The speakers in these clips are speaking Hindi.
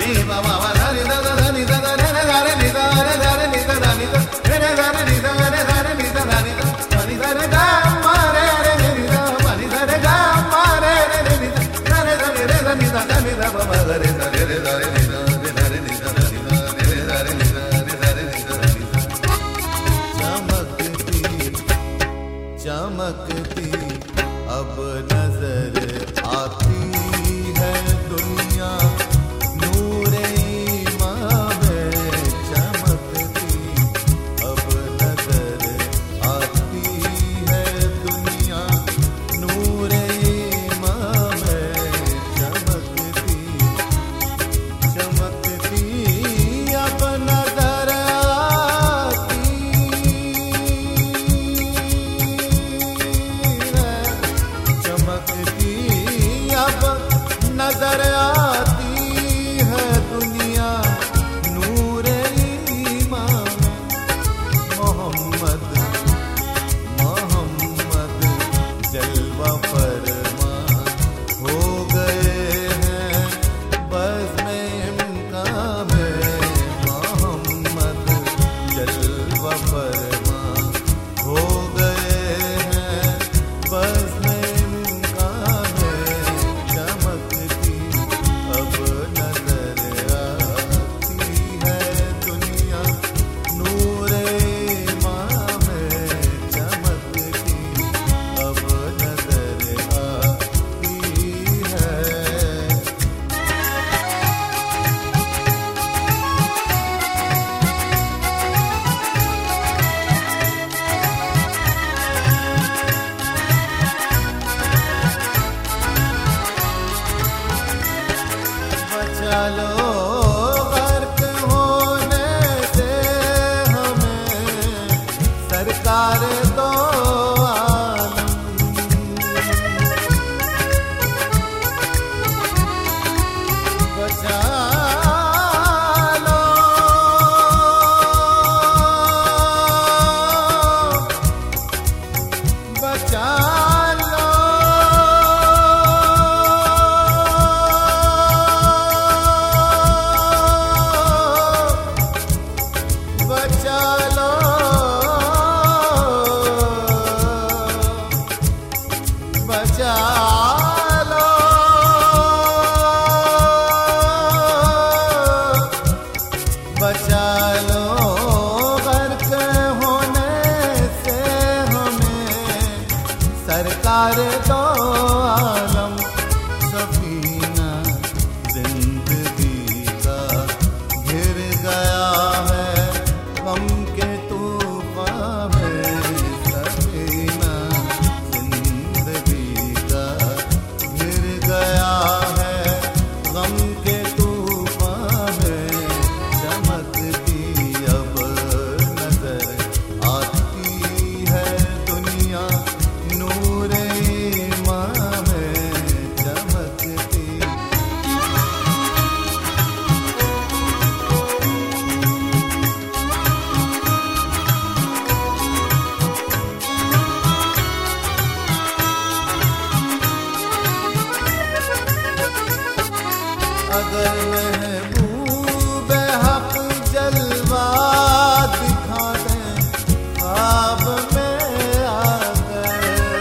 चमकती अब नजर आती है दुनिया नूरे ईमान में। चमकती अब नजर आती है दुनिया नूरे ईमान में। चमकती चमकती अब नजर आती चमकती अब नजर आती है दुनिया नूरे ईमान में। मोहम्मद मोहम्मद जलवा फरमान हो गए हैं बज़्म इम्कान में। मोहम्मद जलवा फरमान हो गए हैं बज़्म इम्कान में। चमकती अब नजर आती है दुनिया नूरे ईमान में। चमकती अब नजर आती है। बचा लो गर्क होने से हमें सरकार दो आलम। बचा लो बचा लो बचा लो बचा लो बचा लो गर्क होने से हमें सरकार दो आलम। सफीना जिंदगी का घिर गया है गम के तूफान में। सफीना जिंदगी का घिर गया है गम के तूफान में। चमकती अब नजर आती है दुनिया नूरे ईमान में। चमकती अगर महबूब हक जलवा दिखा दें ख्वाब में आकर।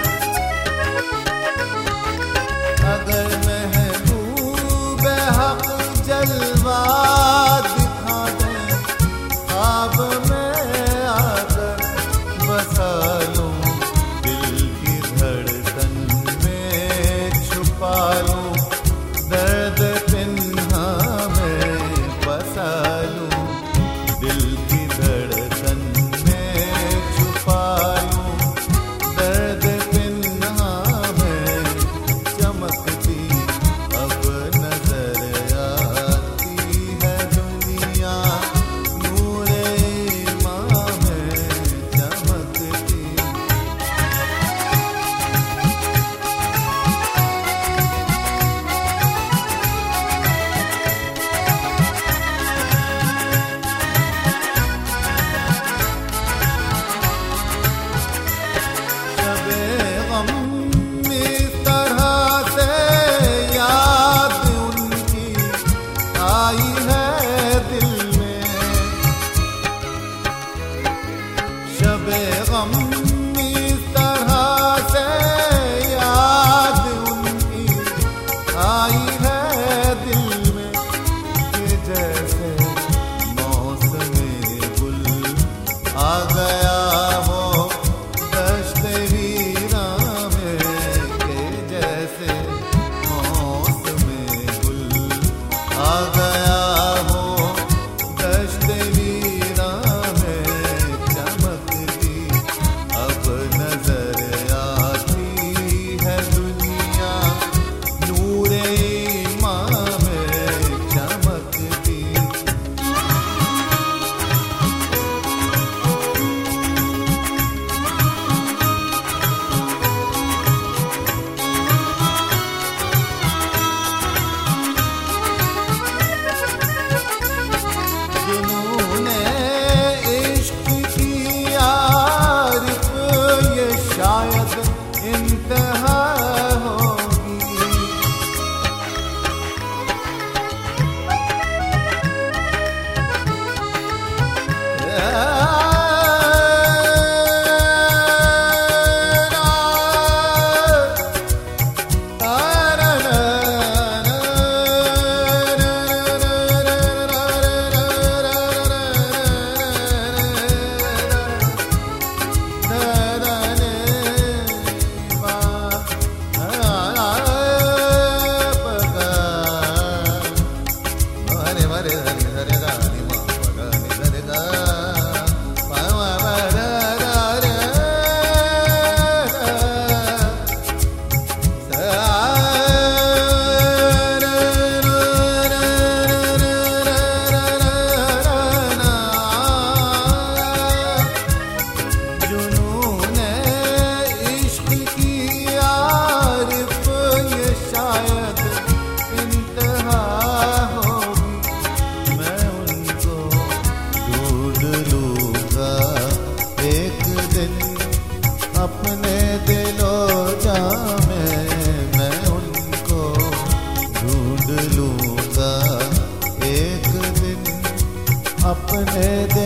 अगर महबूब हक जलवा दिखा दें ख्वाब में आकर। बसा लूं दिल की धड़कन में छुपा लूं दर्द पिन्हा में। आई है दिल में। शबे गम इस तरह से याद उनकी आई है दिल में कि जैसे मौसमे गुल आ गया हो दश्ते वीरा में, कि जैसे मौसमे गुल आ गया हो दश्ते वीरा में। चमकती अब नजर आती है दुनिया नूरे ईमान में, चमकती। जुनूने इश्क की आरिफ ये शायद इंतहा होगी। जुनूने इश्क की आरिफ ये शायद इंतहा होगी। मैं उनको ढूंढ लूंगा एक दिन अपने दिलो जां में। मैं उनको ढूंढ लूंगा एक दिन अपने